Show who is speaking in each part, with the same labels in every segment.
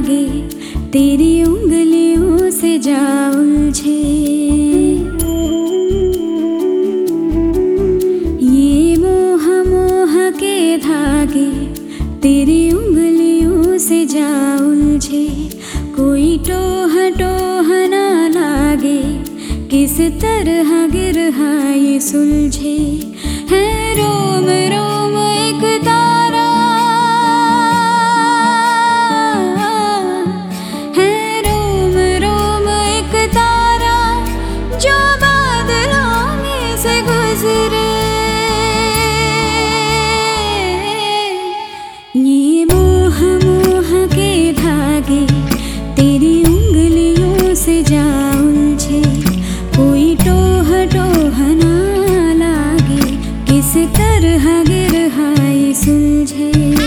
Speaker 1: धागे तेरी उंगलियों से जा उलझे। ये मोह मोह के धागे तेरी उंगलियों से जा उलझे। कोई टोह टोह ना लागे, किस तरह गिरहा ये सुलझे। है रोम रोम एक तारा, है रोम रोम एक तारा जो बादलों में से गुजरे। ये मोह मोह के धागे तेरी उंगलियों से जा उलझे। कोई टोह टोह ना लागे, किस तरह गिरहा ये सुलझे।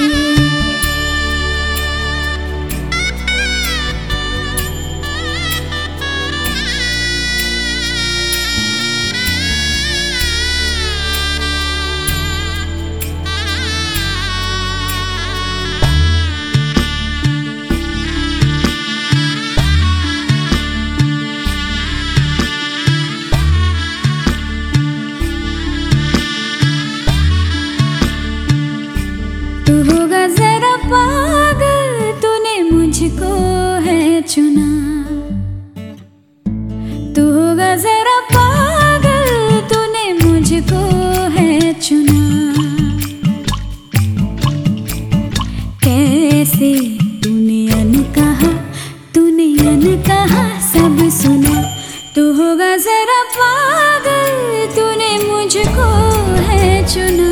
Speaker 1: तू होगा जरा पागल, तूने मुझको है चुना। तू होगा जरा पागल, तूने मुझको है चुना। कैसे तूने अनकहा सब सुना। तू होगा जरा पागल, तूने मुझको है चुना।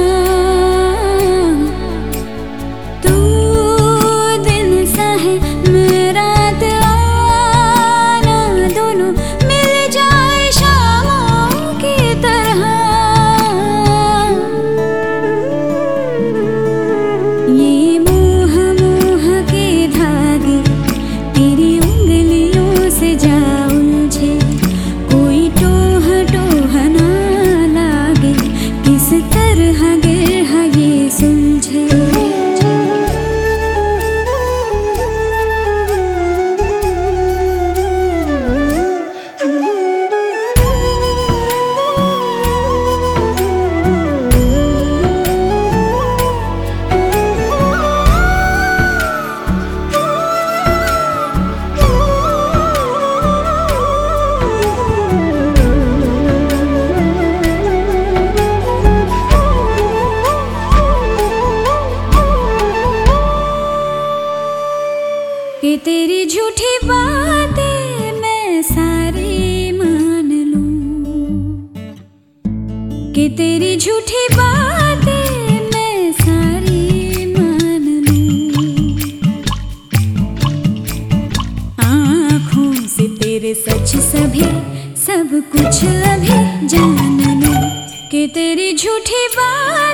Speaker 1: कि तेरी झूठी बातें मैं सारी मान लूं। कि तेरी झूठी बातें मैं सारी मान लूं। आँखों से तेरे सच सभी सब कुछ अभी जान लूं। कि तेरी झूठी बात